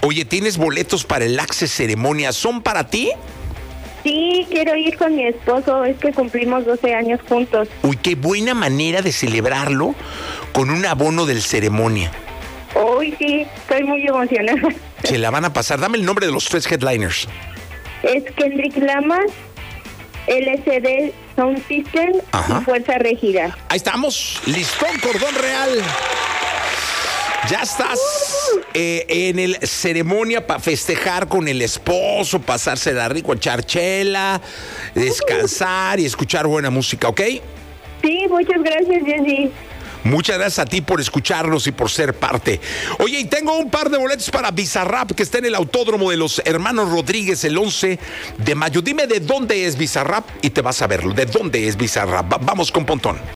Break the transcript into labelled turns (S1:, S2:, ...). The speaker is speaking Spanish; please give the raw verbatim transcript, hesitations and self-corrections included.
S1: Oye, ¿tienes boletos para el Access Ceremonia? ¿Son para ti?
S2: Sí, quiero ir con mi esposo, es que cumplimos doce años juntos.
S1: Uy, qué buena manera de celebrarlo con un abono del Ceremonia.
S2: Uy, sí, estoy muy emocionada.
S1: Se la van a pasar. Dame el nombre de los tres headliners.
S2: Es Kendrick Lamar, L S D Sound System
S1: Ajá.
S2: y Fuerza Regida.
S1: Ahí estamos, listón, cordón real. Ya estás eh, en el Ceremonia para festejar con el esposo, pasársela rico, echar chela, descansar y escuchar buena música, ¿ok?
S2: Sí, muchas gracias, Jessy.
S1: Muchas gracias a ti por escucharnos y por ser parte. Oye, y tengo un par de boletos para Bizarrap que está en el Autódromo de los Hermanos Rodríguez el once de mayo. Dime de dónde es Bizarrap y te vas a verlo. ¿De dónde es Bizarrap? Va- vamos con Pontón.